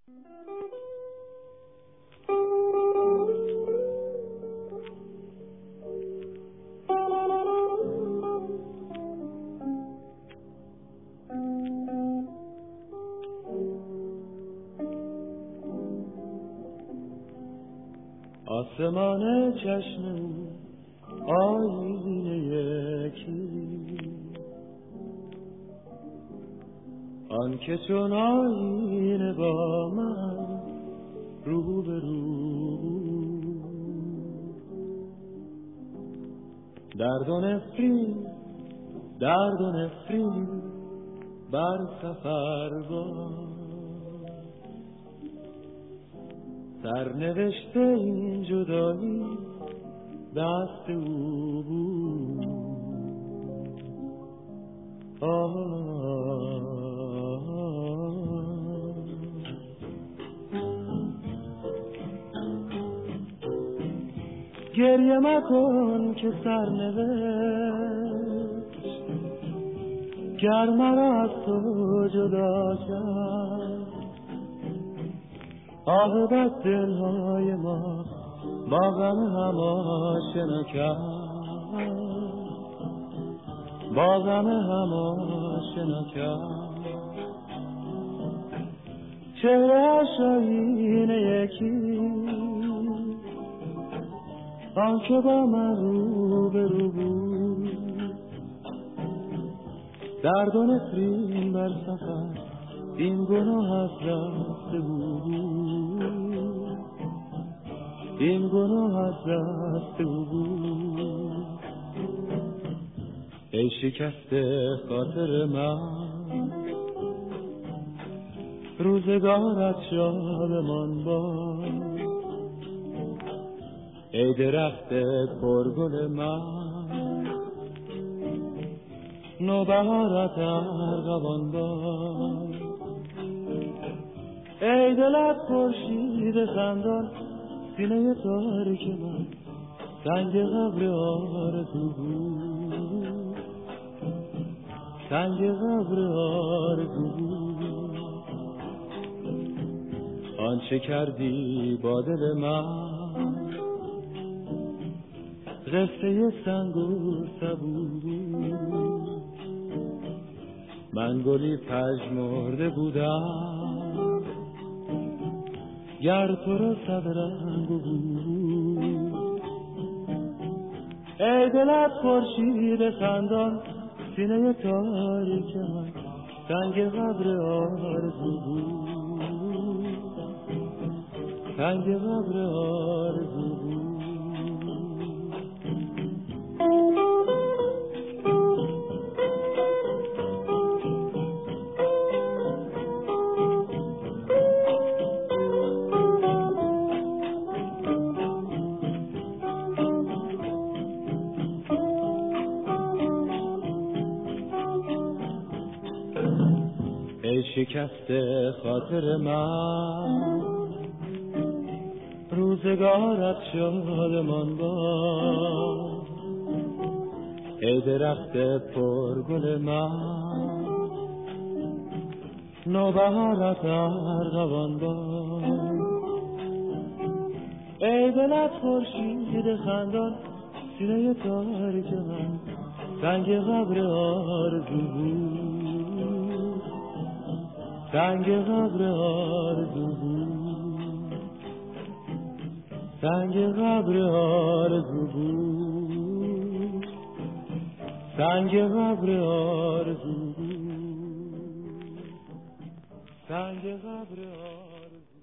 آسمان چشم آینه یکی، آن که چون آینه با من رو به رو، درد و نفرین بر سفر با سرنوشت این جدایی دست او بود. گریه مکن که سرنوشت گر مرا از تو جدا کرد، عاقبت دلهای ما با غم هم آشنا کرد، با غم هم آشنا کرد. چهره‌اش آینه یکی، آن که با من رو به رو بود، درد و نفرین بر سفر این گناه از رفته بود، این گناه از رفته بود. ای شکسته خاطر من، روزگارت شادمان باد. ای درخت پرگل من، نوبهارت ارغوان باد. ای دلت خورشید خندان، سینه تاریک من سنگ قبر آرزو بود، سنگ قبر آرزو بود. آنچه کردی با دل من قصه سنگ و سبو بود. من گلی پژمرده بودم گر تو را صد رنگ بود. ای دلت خورشید خندان، سینه تاریک من سنگ قبر آرزو بود، سنگ قبر آرزو بود. ای شکسته خاطر من، روزگارت شادمان باد. ای درخت پرگل من، نوبهارت ارغوان باد. ای دلت خورشید خندان، سینه تاریک من سنگ قبر آرزو بود، سنگ قبر آرزو بود، سنگ قبر آرزو بود، سنگ قبر آرزو بود، سنگ قبر آرزو.